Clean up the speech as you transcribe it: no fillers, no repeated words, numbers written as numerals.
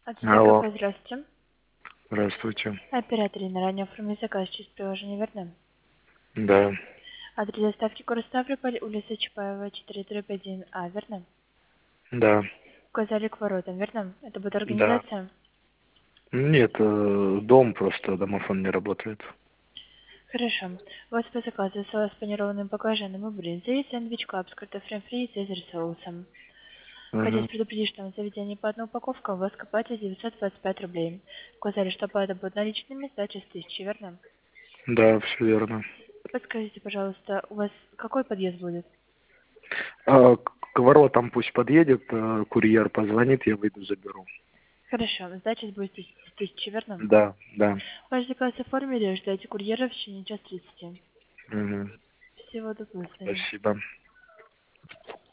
Отсюда Алло, кафе, здравствуйте. здравствуйте. Оператор на ранее оформлен заказ через приложение верно? Да, Адрес доставки город Ставрополь, улица Чапаева, 4-1А, верно? да, Указали к воротам, верно? Это будет да. организация? Нет, дом просто, домофон не работает. Хорошо. У вас по заказу салат с панированным баклажаном и брынзой, сэндвич клаб с картофелем фри и цезарь соусом. Хотелось Мгм. предупредить, что на заведении по одной упаковке у вас копается 925 рублей. Указали, что оплата будет наличными, сдача с 1000, верно? Да, все верно. Подскажите, пожалуйста, у вас какой подъезд будет? К воротам пусть подъедет, курьер позвонит, я выйду, заберу. Хорошо, сдача будет с 1000, верно? Да, да. Ваш заказ оформили, ждайте курьера в течение час 30. Мгм. Всего доброго, до свидания. Спасибо.